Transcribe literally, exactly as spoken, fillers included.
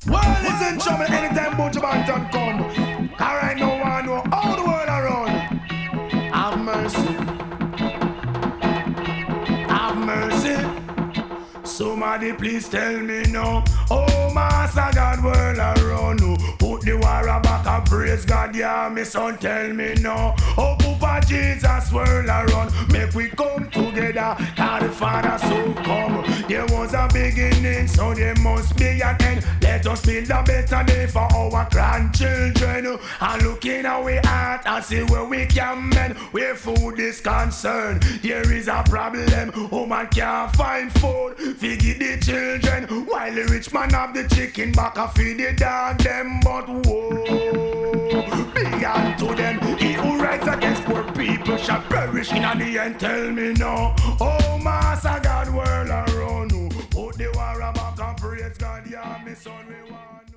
World is in trouble anytime Buju Banton come. Cause right now I know all the world around. Have mercy. Have mercy. Somebody please tell me now. Oh, Master God, world around. Put the war back and praise God, yeah, me son, tell me now. Oh, Papa Jesus, world around. Make we come together, cause the Father so come. There was a beginning, so there must be an end. Let us build a better day for our grandchildren. And looking at we heart and see where we can mend. Where food is concerned, there is a problem. Woman can't find food, feed the children. While the rich man have the chicken back and feed the dog them. But whoa, be unto them. He who rides against poor people shall perish in the end. Tell me now. Oh, Master God, world around. Put the war back and praise God, yeah, me son, we want.